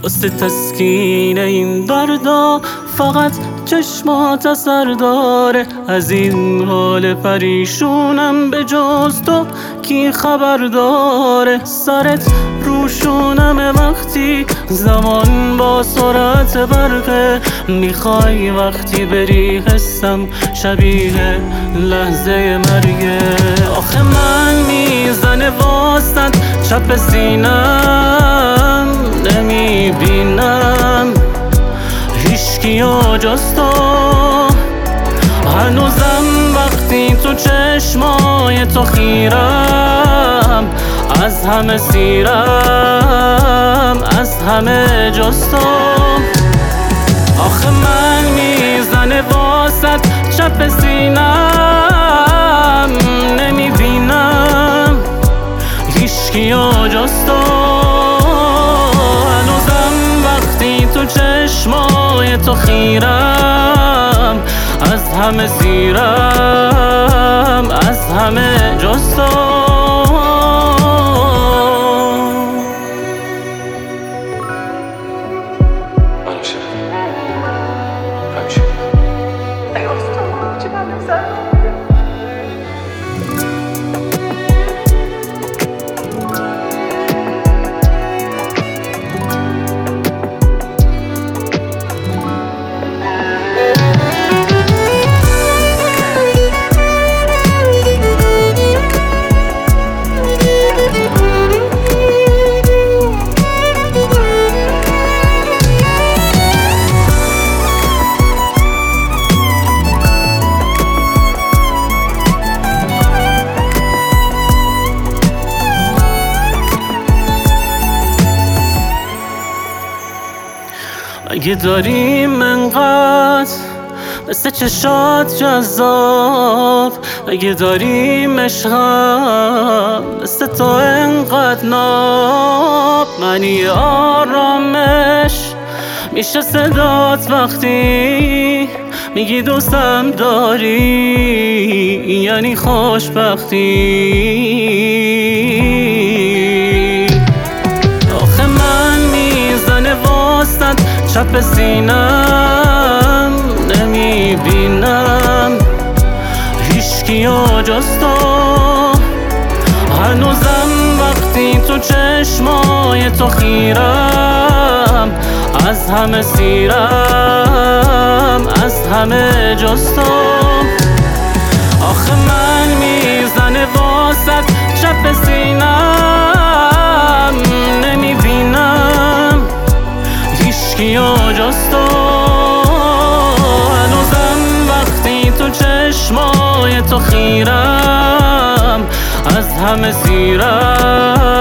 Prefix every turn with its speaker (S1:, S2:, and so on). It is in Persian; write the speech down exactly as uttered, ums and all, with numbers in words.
S1: واسه تسکین این دردا فقط چشمات اثر داره. از این حال پریشونم به جز تو کی خبر داره؟ سرت روشونم وقتی زمان با سرعت برقه، میخوای وقتی بری حسم شبیه لحظه مرگه. آخه من میزنه واسط چپ سینم، نمیبینم هیچکیو جز تو. هنوزم وقتی تو چشمای تو خیرم، از همه سیرم از همه جز تو. آخه من میزنه واسط چپ سینم، نمیبینم هیچکیو جز تو. هنوزم وقتی تو چشمای تو خیرم، از همه سیرم از همه جز تو. اگه داریم انقدر مثل چشات جذاب، اگه داریم عشقم مثل تو انقدر ناب، معنی آرامش میشه صدات وقتی میگی دوستم داری، یعنی خوشبختی. آخه من میزنه واسط چپ سینم، نمیبینم هیچکیو جز تو. هنوزم وقتی تو چشمای تو خیرم، از همه سیرم از همه جز تو. آخه من میزنه واسط چپ سینم، نمیبینم هیچکیو جز تو. هنوزم وقتی تو چشمای تو خیرم، از همه سیرم